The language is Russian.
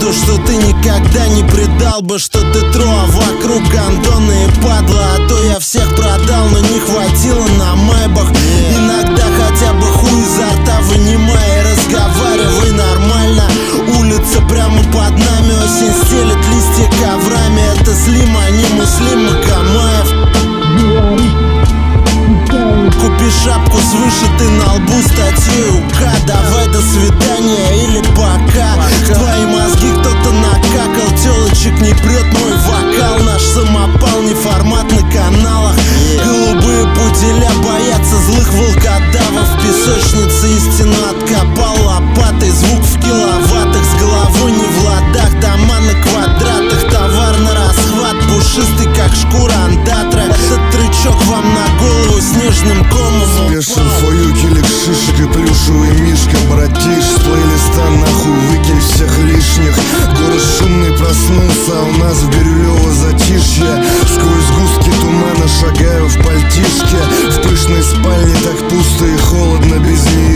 вижу, что ты никогда не предал бы, что ты тро, вокруг гондоны и падла. А то я всех продал, но не хватило на майбах. Иногда хотя бы хуй изо рта вынимай и разговаривай нормально. Улица прямо под нами, осень стелет листья коврами. Это Слим, а не Муслим Магомаев. Купи шапку с вышитой на лбу статьей УК. Давай до свидания или пока. В твои мозги кто-то накакал, телочек не прет мой вокал. Наш самопал не формат на каналах. Голубые пуделя боятся злых волкодавов. В песочнице истину откопал лопатой. Звук в киловаттах, с головой не в ладах. Дома на квадратах, товар на расхват. Пушистый как шкура андатра. Этот трючок вам на голову снежным комом. Спешим фою, килик шишек и плюшевый мишка. Братиш, с плейлиста нахуй выкинь всех лишних. Город шумный проснулся, а у нас в Бирюлево затишье. Сквозь сгустки тумана шагаю в пальтишке. В пышной спальне так пусто и холодно без нее.